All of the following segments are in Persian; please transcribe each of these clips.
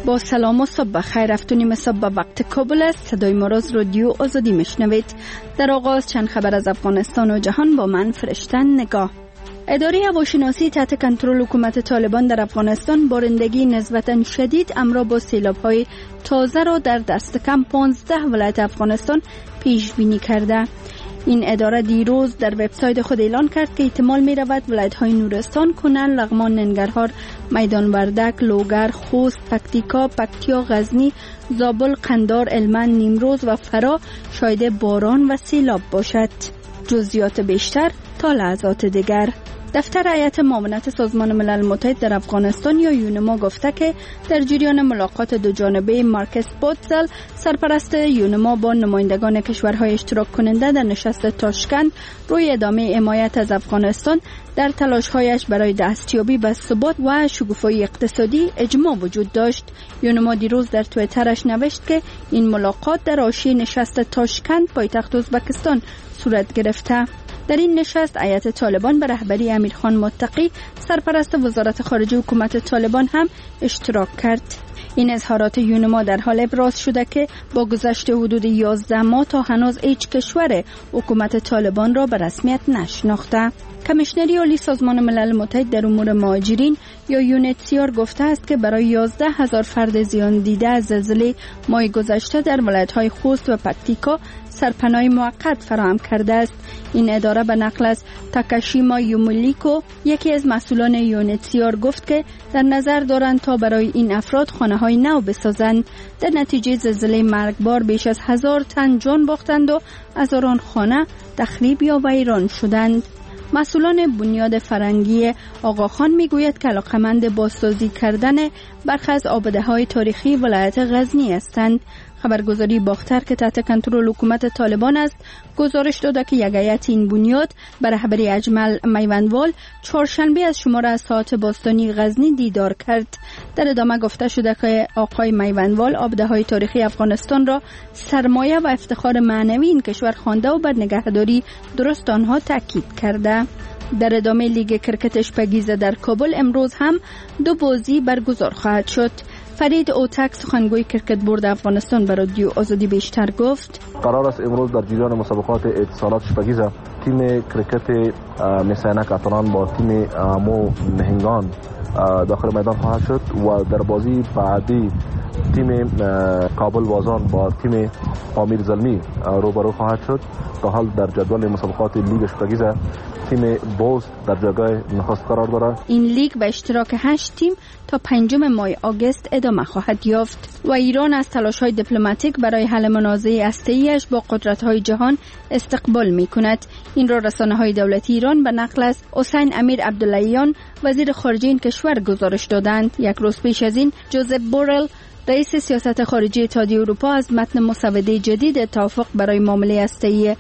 با سلام و صبح بخیر. 7:30 به وقت کابل است. صدای ما را از رادیو آزادی میشنوید. در آغاز چند خبر از افغانستان و جهان با من فرشته نگاه. اداره هواشناسی تحت کنترل حکومت طالبان در افغانستان بارندگی نسبتاً شدید همراه با سیلاب‌های تازه را در دست کم 15 ولایت افغانستان پیش بینی کرده. این اداره دیروز در وبسایت خود اعلان کرد که احتمال می رود ولایت‌های نورستان، کنن، لغمان، ننگرهار، میدان وردک، لوگر، خوست، پکتیکا، پکتیا، غزنی، زابل، قندار، هلمند، نیمروز و فرا شاهد باران و سیلاب باشد. جزئیات بیشتر تا لحظات دیگر. دفتر هیئت معاونت سازمان ملل متحد در افغانستان یا یونما گفته که در جریان ملاقات دو جانبه مارکس بوتزل، سرپرست یونما با نمایندگان کشورهای اشتراک کننده در نشست تاشکند روی ادامه حمایت از افغانستان در تلاش‌هایش برای دستیابی به ثبات و شکوفایی اقتصادی اجماع وجود داشت. یونما دیروز در توییترش نوشت که این ملاقات در حاشیه نشست تاشکند پایتخت ازبکستان صورت گرفته. در این نشست هیئت طالبان به رهبری امیرخان متقی، سرپرست وزارت خارجه حکومت طالبان هم اشتراک کرد. این اظهارات یونما در حال ابراز شده که با گذشت حدود 11 ماه تا هنوز هیچ کشور حکومت طالبان را به رسمیت نشناخته. کمیشنری عالی سازمان ملل متحد در امور مهاجرین یا یونیتسیار گفته است که برای 11,000 فرد زیان دیده از زلزله ماه گذشته در ولایت‌های خوست و پکتیکا سرپناه موقت فراهم کرده است. این اداره به نقل از تاکاشیما یومولیکو، یکی از مسئولان یونیتسیار، گفت که در نظر دارند تا برای این افراد خانه‌های نو بسازند. در نتیجه زلزله مرگبار بیش از 1000 تن جان باختند و هزاران خانه تخریب یا ویران شدند. مسئولان بنیاد فرنگی آقاخان میگوید که علاقمند بازسازی کردن برخی از آباده‌های تاریخی ولایت غزنی هستند. خبرگزاری باختر که تحت کنترل حکومت طالبان است گزارش داده که یک هیئت این بنیاد به رهبری اجمل میوندوال چهارشنبه از شمار اساطیر باستانی غزنی دیدار کرد. در ادامه گفته شده که آقای میوندوال آباده‌های تاریخی افغانستان را سرمایه و افتخار معنوی این کشور خوانده و بر نگهداری درست آنها تاکید کرده. در ادامه لیگ کرکت اشپگیزه در کابل امروز هم 2 بازی برگزار خواهد شد. فرید اوتک سخنگوی کرکت بورد افغانستان به رادیو آزادی بیشتر گفت قرار است امروز در جریان مسابقات اتصالات اشپگیزه تیم کرکت مسینک اتلان با تیم مو مهنگان داخل میدان خواهد شد و در بازی بعدی تیم کابل بازان با تیم امیر زلمی روبرو خواهد شد. تا حال در جدول مسابقات لیگ اشپگیزه تیم بوست در جایگاه نخست قرار دارد. این لیگ به اشتراک 8 تیم تا 5 ماه آگوست ادامه خواهد یافت و ایران از تلاش‌های دیپلماتیک برای حل منازعه هسته‌ای‌اش با قدرت‌های جهان استقبال می‌کند. این را رسانه‌های دولتی ایران به نقل از حسین امیر عبداللهیان وزیر خارجه این کشور گزارش دادند. یک روز پیش از این جوزپ بورل رئیس سیاست خارجی اتحادیه اروپا از متن مسوده جدید توافق برای معامله هسته‌ای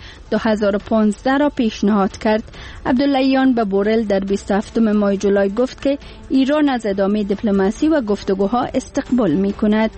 2015 را پیشنهاد کرد. عبداللهیان به بورل در 27 ماه جولای گفت که ایران از ادامه دیپلماسی و گفتگوها استقبال می‌کند.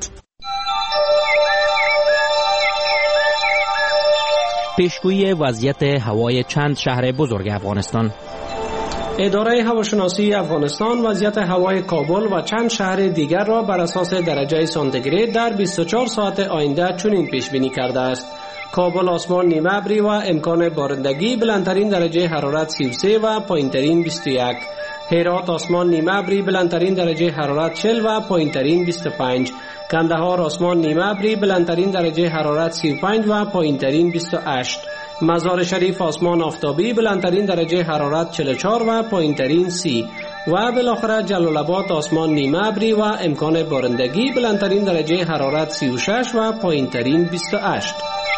پیشگویی وضعیت هوای چند شهر بزرگ افغانستان. اداره هواشناسی افغانستان وضعیت هوای کابل و چند شهر دیگر را بر اساس درجه سانتیگراد در 24 ساعت آینده چنین پیش بینی کرده است: کابل آسمان نیمه ابری و امکان بارندگی، بلندترین درجه حرارت 33 و پایینترین 21. هرات آسمان نیمه ابری، بلندترین درجه حرارت 40 و پایینترین 25. کندهار آسمان نیمه ابری، بلندترین درجه حرارت 35 و پایینترین 28. مزار شریف آسمان آفتابی، بلندترین درجه حرارت 44 و پایینترین 30. و بالاخره جلال آباد آسمان نیمه ابری و امکان بارندگی، بلندترین درجه حرارت 36 و پایینترین 28.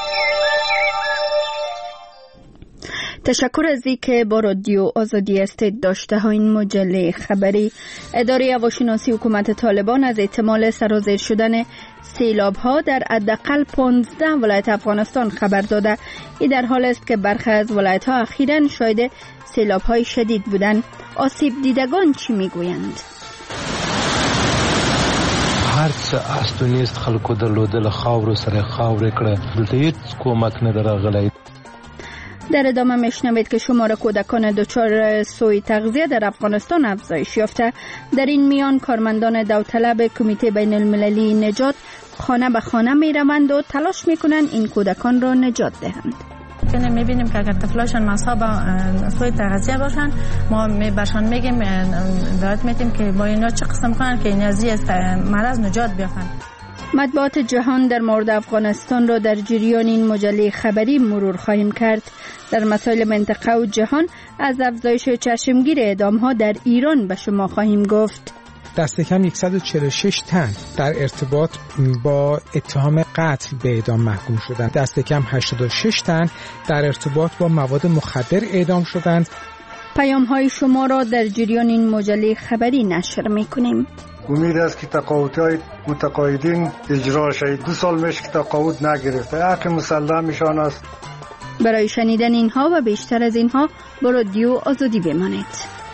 تشکر از اینکه با رادیو آزادی هستید. داشته ها این مجله خبری. اداره هواشناسی حکومت طالبان از احتمال سرازیر شدن سیلاب ها در حداقل 15 ولایت افغانستان خبر داده. این در حال است که برخی از ولایت ها اخیراً شاهد سیلاب های شدید بودند. آسیب دیدگان چی میگویند؟ هر څه است و نیست خلکو درلودل، خاور سره خاور کړه، دلته هیڅ کومک نه درغلی. در ادامه میشنوید که شمار کودکان دچار سوء تغذیه در افغانستان افزایش یافته. در این میان کارمندان داوطلب کمیته بین المللی نجات خانه به خانه می روند و تلاش می کنند این کودکان را نجات دهند. میبینیم که اگر طفلاشان مصاب سوء تغذیه باشن، ما برشان میگیم دعوت میدیم که با اینا چه قسم کنن که این از مرض نجات بیافن. مطبوعات جهان در مورد افغانستان را در جریان این مجله خبری مرور خواهیم کرد. در مسائل منطقه و جهان از افزایش چشمگیر اعدام‌ها در ایران به شما خواهیم گفت. دست کم 146 تن در ارتباط با اتهام قتل به اعدام محکوم شدند. دست کم 86 تن در ارتباط با مواد مخدر اعدام شدند. پیام‌های شما را در جریان این مجله خبری نشر می‌کنیم. امید است که تقاعدهای متقاعدین اجرا شود. 2 سال میشه که تقاعد نگرفته. حق مسلمشان است. برای شنیدن اینها و بیشتر از اینها با رادیو آزادی بمانید.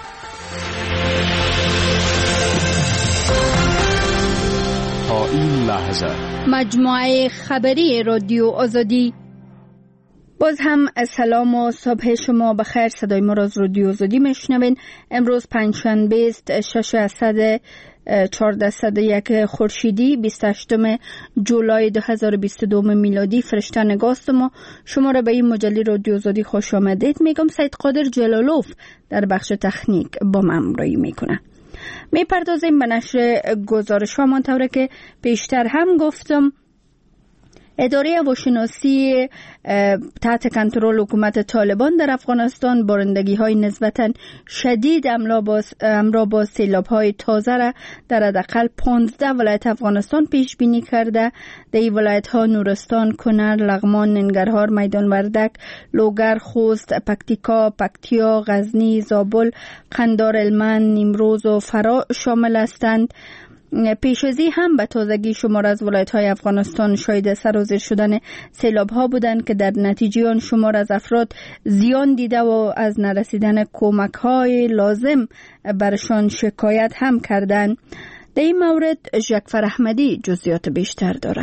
تا این لحظه مجموعه خبری رادیو آزادی. باز هم سلام و صبح شما بخیر. صدای ما را از رادیو آزادی میشنوین. امروز پنجشنبه است 6 اسد 1401 خورشیدی 28 جولای 2022 میلادی. فرشته نگاست ما شما را به این مجله رادیو آزادی خوش آمدید میگم. سید قادر جلالوف در بخش تکنیک با من همراهی میکنه. میپردازیم به نشر گزارش ها. منطوره که پیشتر هم گفتم اداره هواشناسی تحت کنترل حکومت طالبان در افغانستان بارندگی های نسبتاً شدید همراه با سیلاب های تازه را در حداقل 15 ولایت افغانستان پیش بینی کرده. در این ولایت ها نورستان، کنر، لغمان، ننگرهار، میدان وردک، لوگر، خوست، پکتیکا، پکتیا، غزنی، زابل، قندار، هلمند، نیمروز و فرا شامل هستند. پیش از این هم به تازگی شمار از ولایت‌های افغانستان شاهد سرازیر شدن سیلاب‌ها بودند که در نتیجه آن شمار از افراد زیان دیده و از نرسیدن کمک‌های لازم برشان شکایت هم کردند. در این مورد ژکفر احمدی جزئیات بیشتر داره.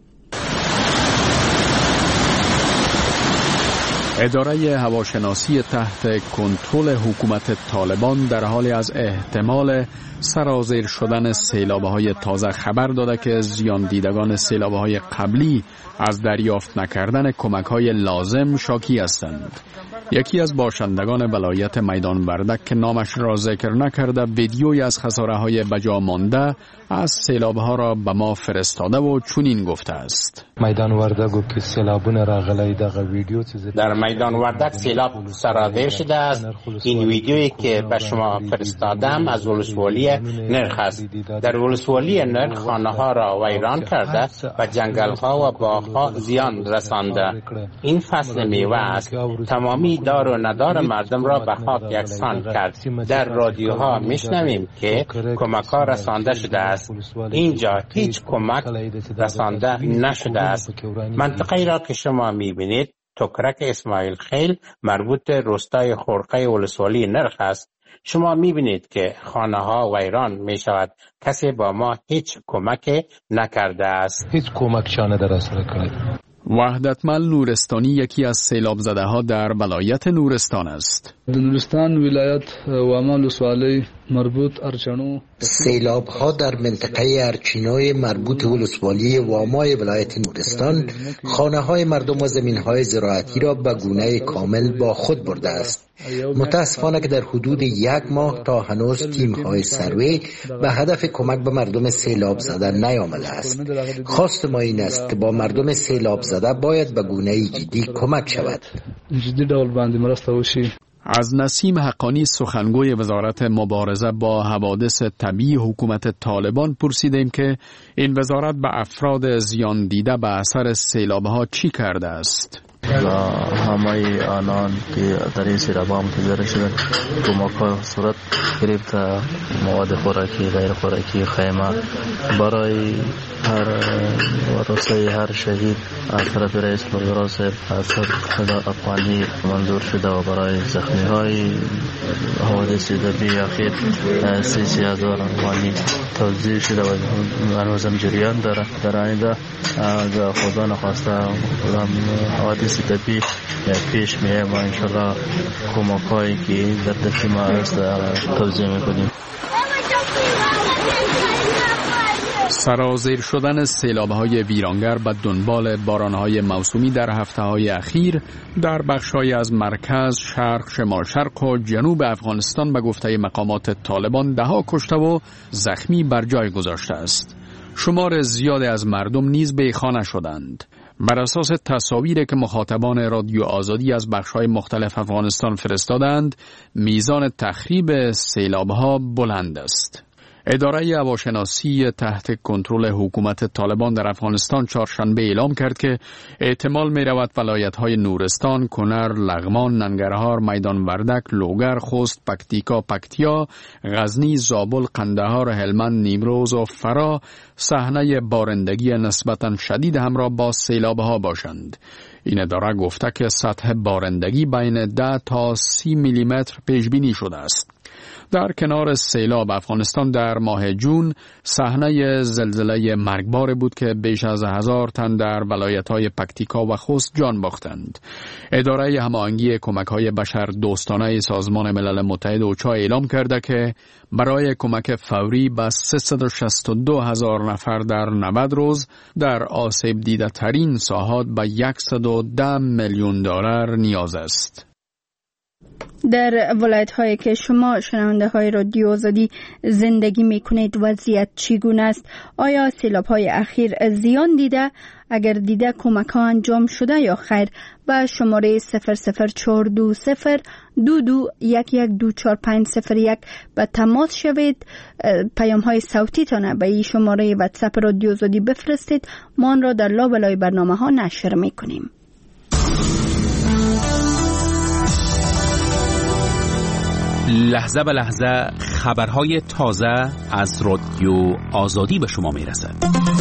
اداره هواشناسی تحت کنترل حکومت طالبان در حالی از احتمال سرازیر شدن سیلاب‌های تازه خبر داده که زیان دیدگان سیلاب‌های قبلی از دریافت نکردن کمک‌های لازم شاکی هستند. یکی از باشندگان ولایت میدان وردک که نامش را ذکر نکرده ویدیویی از خساره‌های بجا مانده از سیلاب‌ها را به ما فرستاده و چنین گفته است: میدان وردک که سیلابونه راغلی دغه ویدیو در میدان وردک سیلاب سرازیر شده است. این ویدیویی که به شما فرستادم از ولسوالی نرخ است. در ولسوالی نرخ خانه‌ها را ویران کرده و جنگل‌ها و باغ‌ها زیان رسانده. این فصل میوه است. تمامی دار و ندار مردم را به خاک یکسان کرد. در رادیوها میشنویم که کمک‌ها رسانده شده است. اینجا هیچ کمک رسانده نشده است. منطقه‌ای را که شما می‌بینید تکرک اسماعیل خیل مربوط روستای خرقه ولسوالی نرخ است. شما می‌بینید که خانه‌ها ویران می‌شود. کسی با ما هیچ کمک نکرده است. هیچ کمک شانه در اثر کرد. وحدتمل نورستانی یکی از سیلاب زده ها در ولایت نورستان است. نورستان ولایت واما ولسوالی مربوط ارچنو. سیلاب ها در منطقه ارچینوی مربوط ولسوالی وامای ولایت نورستان خانه های مردم و زمین های زراعتی را به گونه کامل با خود برده است. متاسفانه که در حدود 1 ماه تا هنوز تیم های سروی به هدف کمک به مردم سیلاب زده نیامده است. خواست ما این است که با مردم سیلاب زده باید به گونه جدی کمک شود. جدی دول باندې مرسته وشي. از نسیم حقانی سخنگوی وزارت مبارزه با حوادث طبیعی حکومت طالبان پرسیدیم که این وزارت به افراد زیان دیده به اثر سیلاب‌ها چی کرده است. و همه آنان که در این سیلاب‌ها متضرر شدند کمک‌ها صورت گرفت، مواد خوراکی، غیر خوراکی، خیمه برای هر ورثه هر شهید از طرف رئیس الوزراء صاحب افغانی منظور شده و برای زخمی‌های حوادث طبیعی اخیر 30,000 افغانی توزیع شده و هنوزم جریان داره. در آینده از خدا نخواسته حوادث سیتپی پیش میره و انشالله کمک‌هایی که در دست ما است توضیح میکنیم. سرازیر شدن سیلاب‌های ویرانگر به دنبال باران‌های موسومی در هفته‌های اخیر در بخش‌های از مرکز، شرق، شمال شرق و جنوب افغانستان به گفته مقامات طالبان ده‌ها کشته و زخمی بر جای گذاشته است. شمار زیادی از مردم نیز بیخانه شدند. بر اساس تصاویری که مخاطبان رادیو آزادی از بخش‌های مختلف افغانستان فرستادند، میزان تخریب سیلاب‌ها بلند است. اداره هواشناسی تحت کنترل حکومت طالبان در افغانستان چهارشنبه اعلام کرد که احتمال می رود ولایت‌های نورستان، کنر، لغمان، ننگرهار، میدان وردک، لوگر، خوست، پکتیکا، پکتیا، غزنی، زابل، قندهار، هلمند، نیمروز و فرا صحنه بارندگی نسبتاً شدید همراه با سیلاب‌ها باشند. این اداره گفته که سطح بارندگی بین 10 تا 30 میلیمتر پیش بینی شده است. در کنار سیلاب، افغانستان در ماه جون صحنه زلزله مرگبار بود که بیش از 1000 تن در ولایت‌های پکتیکا و خوست جان باختند. اداره هماهنگی کمک‌های بشر دوستانه سازمان ملل متحد اوچا اعلام کرده که برای کمک فوری به 362,000 نفر در 90 روز در آسیب دیده ترین ساحات به 110 میلیون دلار نیاز است. در ولایت هایی که شما شنونده های رادیو آزادی زندگی می کنید وضعیت چگونه است؟ آیا سیلاب های اخیر زیان دیده؟ اگر دیده کمک ها انجام شده یا خیر؟ به شماره 0042221124501 به تماس شوید. پیام های صوتی تانه به این شماره واتساپ رادیو آزادی بفرستید. ما آن را در لابلای برنامه ها نشر می کنیم. لحظه به لحظه خبرهای تازه از رادیو آزادی به شما می رسد.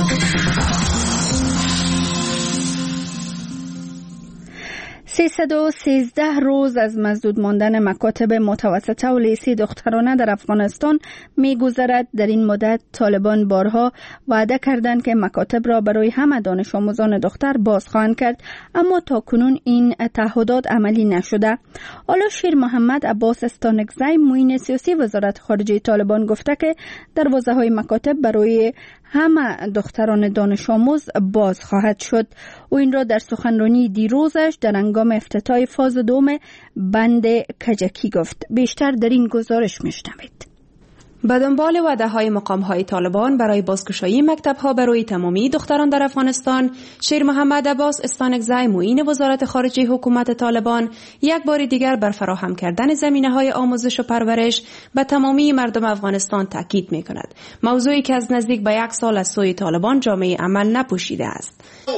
313 روز از مسدود ماندن مکاتب متوسطه و لیسه دخترانه در افغانستان می گذرد. در این مدت طالبان بارها وعده کردند که مکاتب را برای همه دانش آموزان دختر باز خواهند کرد، اما تا کنون این تعهدات عملی نشده. حالا شیر محمد عباس استانکزی معین سیاسی وزارت خارجه طالبان گفته که دروازه های مکاتب برای همه دختران دانش آموز باز خواهد شد. او این را در سخنرانی دیروزش در هنگام افتتاح فاز دوم بند کجکی گفت. بیشتر در این گزارش میشنوید. به دنبال وعده‌های مقام‌های طالبان برای بازگشایی مکتب‌ها برای تمامی دختران در افغانستان، شیر محمد عباس استانکزی معین وزارت خارجه حکومت طالبان یک بار دیگر بر فراهم کردن زمینه‌های آموزش و پرورش به تمامی مردم افغانستان تاکید می‌کند. موضوعی که از نزدیک به 1 سال از سوی طالبان جامعه عمل نپوشیده است.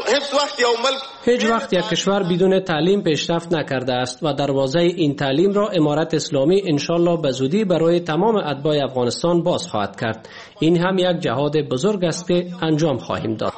هیچ وقت یک کشور بدون تعلیم پیشرفت نکرده است و دروازه این تعلیم را امارت اسلامی انشالله به زودی برای تمام اتباع افغانستان باز خواهد کرد. این هم یک جهاد بزرگ است که انجام خواهیم داد.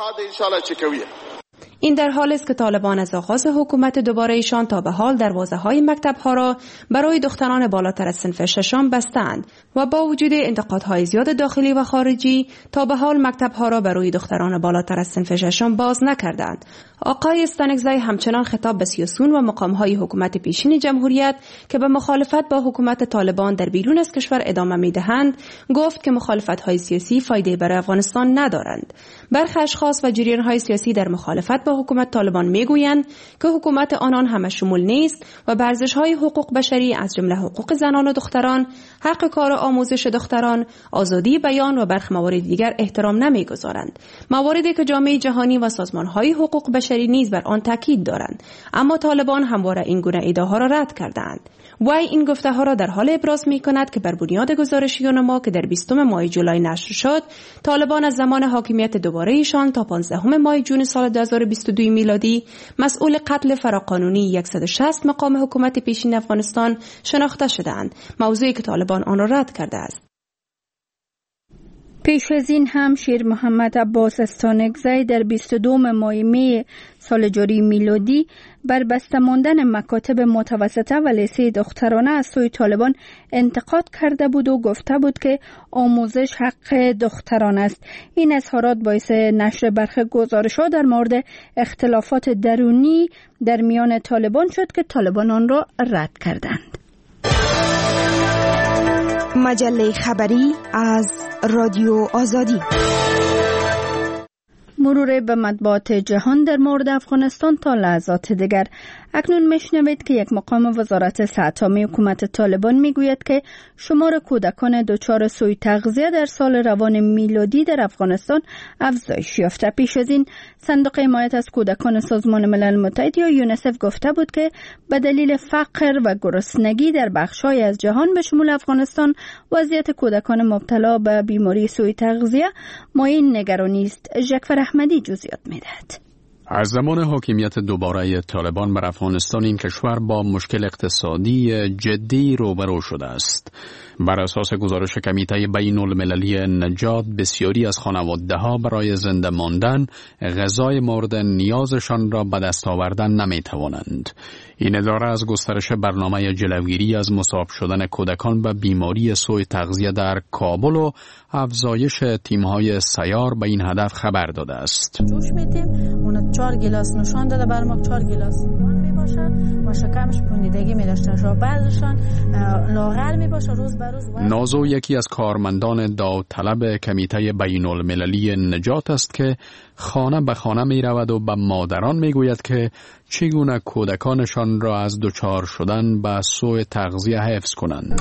این در حال است که طالبان از آغاز حکومت دوباره ایشان تا به حال دروازه‌های مکتب‌ها را برای دختران بالاتر از صنف ششم بستند و با وجود انتقادهای زیاد داخلی و خارجی تا به حال مکتب‌ها را برای دختران بالاتر از صنف ششم باز نکردند. آقای استانکزی همچنان خطاب به سیاسیون و مقام‌های حکومت پیشین جمهوریت که به مخالفت با حکومت طالبان در بیرون از کشور ادامه می‌دهند گفت که مخالفت‌های سیاسی فایده برای افغانستان ندارند. برخی اشخاص و جریان‌های سیاسی در مخالفت با حکومت طالبان میگویند که حکومت آنان همه شمول نیست و به ارزش‌های حقوق بشری از جمله حقوق زنان و دختران، حق کار و آموزش دختران، آزادی بیان و برخی موارد دیگر احترام نمیگذارند. مواردی که جامعه جهانی و سازمان‌های حقوق بشری نیز بر آن تاکید دارند، اما طالبان همواره این گونه ادعاها را رد کردند. وی این گفته‌ها را در حال ابراز می‌کند که بر بنیاد گزارشیان ما که در 20 ماه جولای نشر شد، طالبان از زمان حاکمیت دوباره ایشان تا 15 ماه جون سال 2022 میلادی مسئول قتل فراقانونی 160 مقام حکومت پیشین افغانستان شناخته شدند، موضوعی که طالبان آن را رد کرده است. پیش از این هم شیر محمد عباس استانکزی در 22 ماه می سال جاری میلادی بر بسته ماندن مکاتب متوسطه و لیسه دخترانه از سوی طالبان انتقاد کرده بود و گفته بود که آموزش حق دختران است. این اظهارات باعث نشر برخی گزارش‌ها در مورد اختلافات درونی در میان طالبان شد که طالبان آن را رد کردند. مجله خبری از رادیو آزادی. مرور به مطبوعات جهان در مورد افغانستان تا لحظات دیگر. اکنون میشنوید که یک مقام وزارت صحت عامه حکومت طالبان میگوید که شمار کودکان دچار سوء تغذیه در سال روان میلادی در افغانستان افزایش یافته. پیش از این صندوق حمایت از کودکان سازمان ملل متحد یا یونیسف گفته بود که به دلیل فقر و گرسنگی در بخش‌های از جهان به شمول افغانستان وضعیت کودکان مبتلا به بیماری سوء تغذیه مایه نگرانی است. جعفر احمدی جزئیات می‌دهد. از زمان حاکمیت دوباره طالبان بر افغانستان این کشور با مشکل اقتصادی جدی روبرو شده است. بر اساس گزارش کمیته بین المللی نجات بسیاری از خانواده‌ها برای زنده ماندن غذای مورد نیازشان را به دست آوردن نمی‌توانند. این اداره از گسترش برنامه جلوگیری از مصاب شدن کودکان به بیماری سوء تغذیه در کابل و افزایش تیم‌های سیار به این هدف خبر داده است. جوش میدیم، اون 4 گیلاس نشان داده بر ما 4 گیلاس میباشه و شکمش پوندگی میداشته و بعضشان لاغر میباشه روز به روز. نازو یکی از کارمندان داوطلب کمیته بین المللی نجات است که خانه به خانه می رود و به مادران می گوید که چگونه کودکانشان را از دچار شدن به سوء تغذیه حفظ کنند.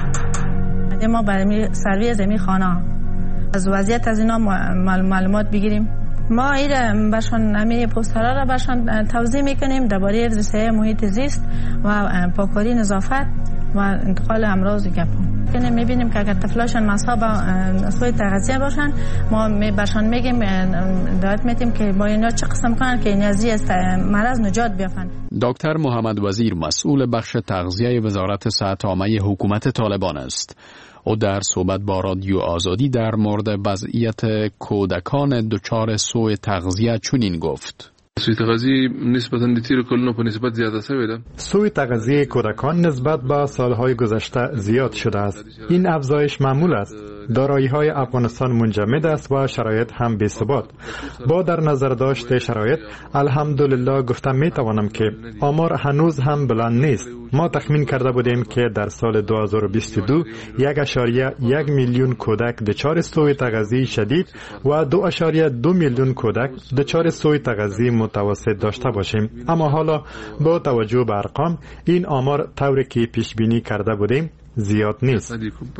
ما برای سروی زمین خانه از وضعیت از اینا معلومات بگیریم. ما این برشان نمی پوسترها را برشان توضیح میکنیم درباره زیسته محیط زیست و پاکاری نظافت و انتقال امراض گپ. کنیم میبینیم که اگر طفلاشان مصاب سوء تغذیه باشن ما برشان میگیم دعوت میتیم که با اینا چه قسم کنن که این از مرض نجات بیافن. دکتر محمد وزیر مسئول بخش تغذیه وزارت صحت عامه حکومت طالبان است. او در صحبت با رادیو آزادی در مورد وضعیت کودکان دچار سوء تغذیه چنین گفت: سوء تغذیه نسبتاً د تیر کلونو په نسبت زیاده شوی ده. سوء تغذیه کودکان نسبت به سالهای گذشته زیاد شده است. این افزایش معمول است. دارایی‌های افغانستان منجمد است و شرایط هم بی‌ثبات. با در نظر داشت شرایط الحمدلله گفتم میتوانم که آمار هنوز هم بلند نیست. ما تخمین کرده بودیم که در سال 2022 1.1 میلیون کودک دچار سوء تغذیه شدید و 2.2 میلیون کودک دچار سوء تغذیه متوسط داشته باشیم. اما حالا با توجه به ارقام این آمار طوری که پیش بینی کرده بودیم زیاد نیست.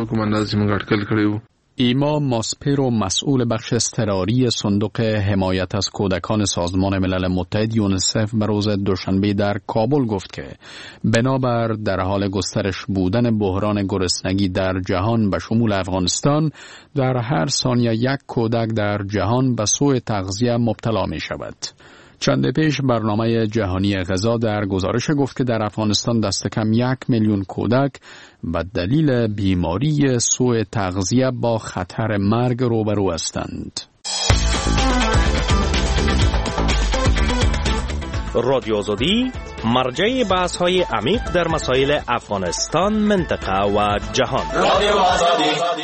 ایما ماسپرو مسئول بخش اضطراری صندوق حمایت از کودکان سازمان ملل متحد یونیسف به روز دوشنبه در کابل گفت که بنابر در حال گسترش بودن بحران گرسنگی در جهان به شمول افغانستان در هر ثانیه 1 کودک در جهان به سوء تغذیه مبتلا می شود. چند پیش برنامه جهانی غذا در گزارش گفت که در افغانستان دست کم 1 میلیون کودک به دلیل بیماری سوء تغذیه با خطر مرگ روبرو هستند. رادیو آزادی مرجع بحث‌های عمیق در مسائل افغانستان، منطقه و جهان. رادیو آزادی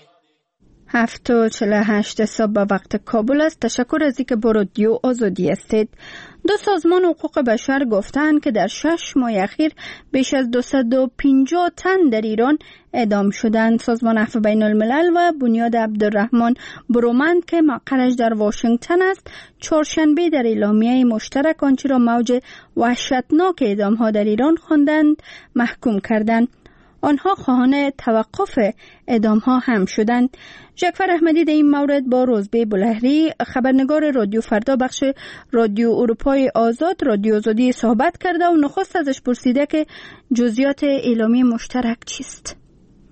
7:48 صبح به وقت کابل است. تشکر از اینکه با رادیو آزادی هستید. 2 سازمان حقوق بشر گفتند که در 6 ماه اخیر بیش از 250 تن در ایران اعدام شدند. سازمان عفو بین الملل و بنیاد عبدالرحمن برومند که مقرش در واشنگتن است چهارشنبه در اعلامیه مشترک آنچه را موج وحشتناک اعدام ها در ایران خواندند محکوم کردند. آنها خواهان توقف اعدام ها هم شدند. جعفر احمدی در این مورد با روزبه بلهری خبرنگار رادیو فردا بخش رادیو اروپای آزاد رادیو آزادی صحبت کرده و نخست ازش پرسیده که جزئیات اعلامیه مشترک چیست.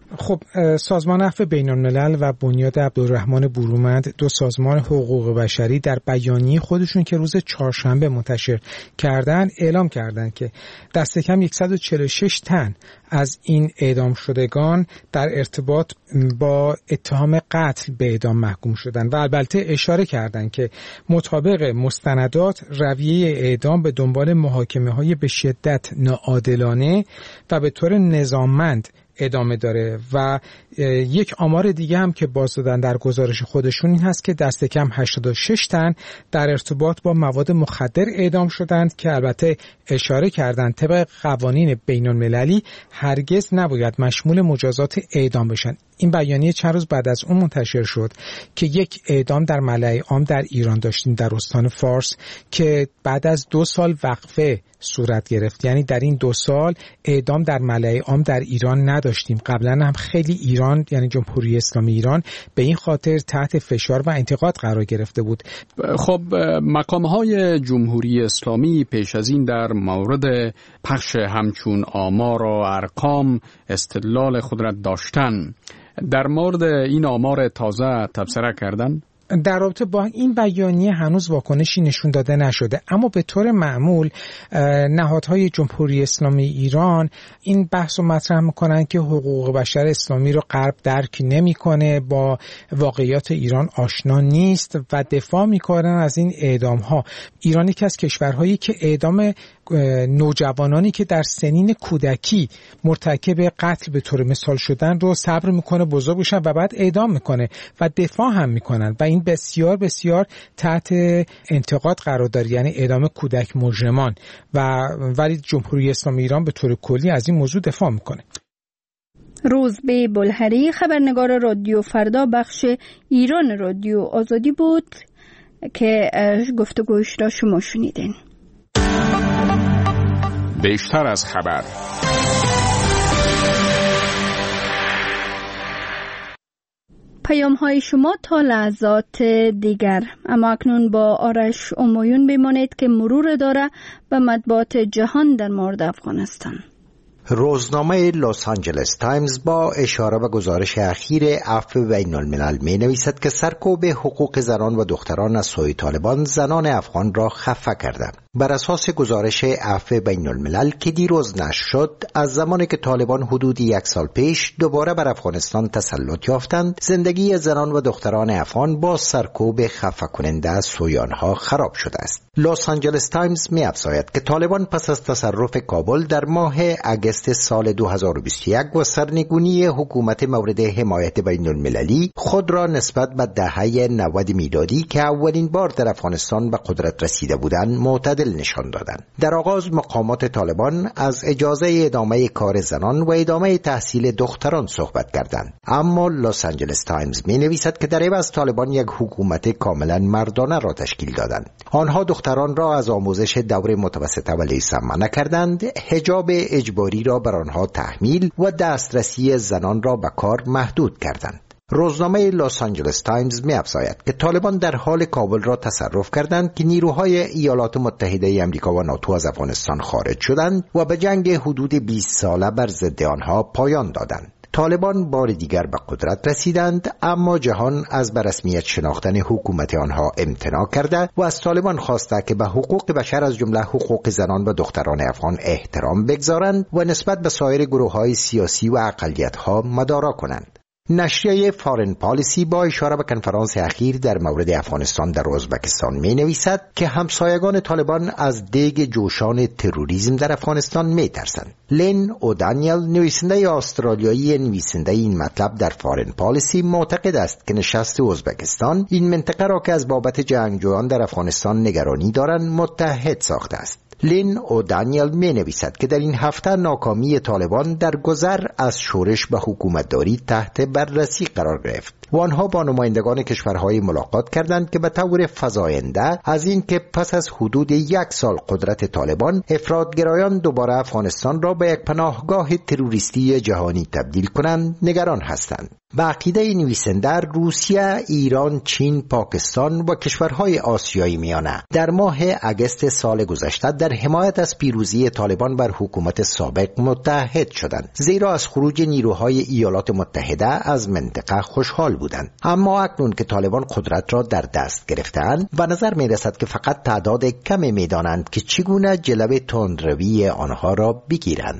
خب سازمان عفو بین‌الملل و بنیاد عبدالرحمن برومند، دو سازمان حقوق بشری، در بیانیه خودشون که روز چهارشنبه منتشر کردن اعلام کردن که دست کم 146 تن از این اعدام شدگان در ارتباط با اتهام قتل به اعدام محکوم شدن و البته اشاره کردن که مطابق مستندات رویه اعدام به دنبال محاکمه‌های به شدت ناعادلانه و به طور نظاممند ادامه داره. و یک آمار دیگه هم که باز دادن در گزارش خودشون این هست که دست کم 86 تن در ارتباط با مواد مخدر اعدام شدند که البته اشاره کردند طبق قوانین بین المللی هرگز نباید مشمول مجازات اعدام بشن. این بیانیه چند روز بعد از اون منتشر شد که یک اعدام در ملأ عام در ایران داشتیم در استان فارس که بعد از 2 سال وقفه صورت گرفت. یعنی در این 2 سال اعدام در ملأ عام در ایران نداشتیم. قبلا هم خیلی ایران، یعنی جمهوری اسلامی ایران، به این خاطر تحت فشار و انتقاد قرار گرفته بود. خب مقام‌های جمهوری اسلامی پیش از این در مورد پخش همچون آمار و ارقام استدلال خود را داشتن. در مورد این آمار تازه تبصره کردن؟ در رابطه با این بیانیه هنوز واکنشی نشون داده نشده، اما به طور معمول نهادهای جمهوری اسلامی ایران این بحث رو مطرح میکنن که حقوق بشر اسلامی رو غرب درک نمیکنه، با واقعیات ایران آشنا نیست و دفاع میکنن از این اعدام ها. ایران یکی از کشورهایی که اعدام نوجوانانی که در سنین کودکی مرتکب قتل به طور مثال شدن رو صبر میکنه بزرگ بشن و بعد اعدام میکنه و دفاع هم میکنن و این بسیار بسیار تحت انتقاد قرار داره، یعنی اعدام کودک مجرمان، ولی جمهوری اسلامی ایران به طور کلی از این موضوع دفاع میکنه. روزبه بلهری، خبرنگار رادیو فردا بخش ایران رادیو آزادی بود که گفتگوش را شما شنیدین. بیشتر از خبر. پیام های شما تا لحظات دیگر. اما اکنون با آرش امویون بمانید که مرور داره به مطبوعات جهان در مورد افغانستان. روزنامه لس آنجلس تایمز با اشاره به گزارش اخیر عفو بین الملل می نویسد که سرکوب حقوق زنان و دختران از سوی طالبان زنان افغان را خفه کرده. بر اساس گزارش عفو بین الملل که دیروز نشر شد، از زمانی که طالبان حدود 1 سال پیش دوباره بر افغانستان تسلط یافتند، زندگی زنان و دختران افغان با سرکوب خفه کننده از سوی آنها خراب شده است. لس آنجلس تایمز می افزاید که طالبان پس از تصرف کابل در ماه اگست سال 2021 و سرنگونی حکومت مورد حمایت بین المللی خود را نسبت به دهه 90 میلادی که اولین بار در افغانستان به قدرت رسیده بودند معتدل نشان دادند. در آغاز مقامات طالبان از اجازه ادامه کار زنان و ادامه تحصیل دختران صحبت کردند، اما لس آنجلس تایمز می نویسد که در عوض طالبان یک حکومت کاملا مردانه را تشکیل دادند. آنها دختران را از آموزش دوره متوسطه و لیسه منع کردند، حجاب اجباری را بر آنها تحمیل و دسترسی زنان را به کار محدود کردند. روزنامه لس آنجلس تایمز می افزاید که طالبان در حال کابل را تصرف کردند که نیروهای ایالات متحده آمریکا و ناتو از افغانستان خارج شدند و به جنگ حدود 20 ساله بر ضد آنها پایان دادند. طالبان بار دیگر به قدرت رسیدند، اما جهان از به رسمیت شناختن حکومت آنها امتناع کرده و از طالبان خواسته که به حقوق بشر از جمله حقوق زنان و دختران افغان احترام بگذارند و نسبت به سایر گروه‌های سیاسی و اقلیت‌ها مدارا کنند. نشریه فارن پالیسی با اشاره به کنفرانس اخیر در مورد افغانستان در ازبکستان می نویسد که همسایگان طالبان از دیگ جوشان تروریسم در افغانستان می ترسند. لین اودانیل، نویسنده استرالیایی نویسنده این مطلب در فارن پالیسی، معتقد است که نشست ازبکستان این منطقه را که از بابت جنگجویان در افغانستان نگرانی دارند متحد ساخته است. لین اودانیل می نویسد که در این هفته ناکامی طالبان در گذر از شورش به حکومتداری تحت بررسی قرار گرفت و آنها با نمایندگان کشورهای ملاقات کردند که به طور فزاینده از این که پس از حدود 1 سال قدرت طالبان افراطگرایان دوباره افغانستان را به یک پناهگاه تروریستی جهانی تبدیل کنند نگران هستند. به عقیده نویسنده روسیه، ایران، چین، پاکستان و کشورهای آسیایی میانه در ماه اگست سال گذشته در حمایت از پیروزی طالبان بر حکومت سابق متحد شدند، زیرا از خروج نیروهای ایالات متحده از منطقه خوشحال بودند. اما اکنون که طالبان قدرت را در دست گرفتند، به نظر می رسد که فقط تعداد کمی می دانند که چگونه جلوه تندروی آنها را بگیرند.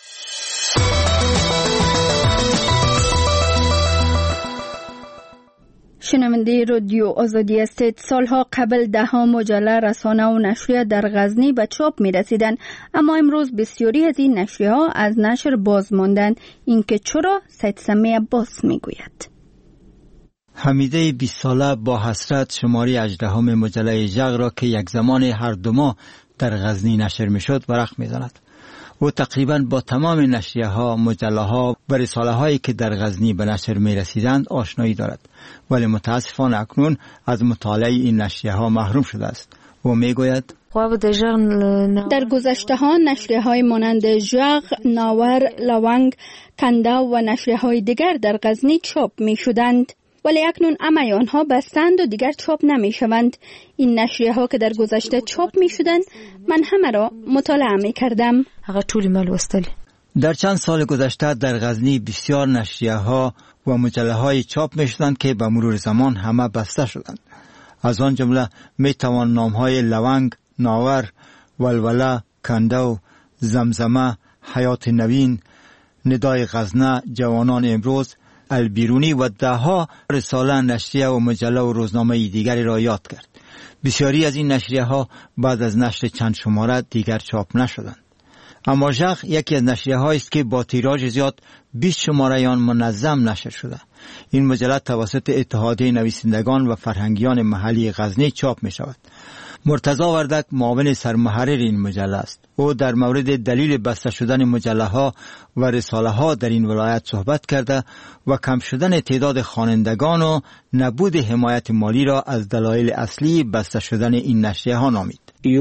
شنونده رادیو آزادی هستید. سالها قبل دهها مجله، رسانه و نشریه در غزنی به چاپ می رسیدند، اما امروز بسیاری از این نشریه ها از نشر باز ماندند. اینکه چرا؟ سید سمی عباس می گوید. حمیده 20 ساله با حسرت شماره 18 مجله ژغ را که یک زمان هر 2 ماه در غزنی نشر می شد ورق می زند. او تقریبا با تمام نشریه ها، مجله ها و رساله هایی که در غزنی به نشر می رسیدند آشنایی دارد، ولی متاسفانه اکنون از مطالعه این نشریه ها محروم شده است. او می گوید در گذشته ها نشریه های مانند ژغ، ناور، لونگ، کنده و نشریه های دیگر در غزنی چاپ می شدند، ولی اکنون همه آنها بستند و دیگر چاپ نمی شوند. این نشریه ها که در گذشته چاپ می شدند من همه را مطالعه می کردم. در چند سال گذشته در غزنی بسیار نشریه ها و مجله های چاپ می شدند که به مرور زمان همه بسته شدند. از آن جمله می توان نام های لونگ، ناور، ولوله، کنده، زمزمه، حیات نوین، ندای غزنه، جوانان امروز، البیرونی و دهها رساله، نشریه و مجله و روزنامه دیگری را یاد کرد. بسیاری از این نشریه ها بعد از نشر چند شماره دیگر چاپ نشدند. اما ژغ یکی از نشریه هایی است که با تیراژ زیاد 20 شماره آن منظم نشر شده. این مجله توسط اتحادیه نویسندگان و فرهنگیان محلی غزنی چاپ می شود. مرتضی وردک معاون سرمحرر این مجله است. او در مورد دلیل بسته شدن مجله ها و رساله ها در این ولایت صحبت کرده و کم شدن تعداد خوانندگان و نبود حمایت مالی را از دلایل اصلی بسته شدن این نشریه ها نامید.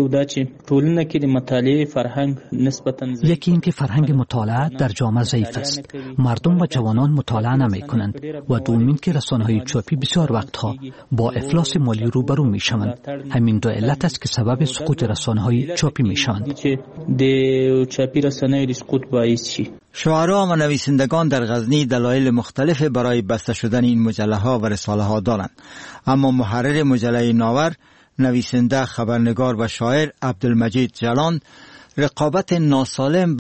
یکی این که فرهنگ مطالعه در جامعه ضعیف است. مردم و جوانان مطالعه نمی کنند و دومین که رسانه‌های چاپی بسیار وقتها با افلاس مالی روبرو می شوند. همین دو علت است که سبب سقوط رسانه‌های چاپی می شوند. شاعران و نویسندگان در غزنی دلایل مختلف برای بسته شدن این مجله ها و رساله ها دارند، اما محرر مجله ناور، نویسنده، خبرنگار و شاعر عبدالمجید جلان رقابت ناسالم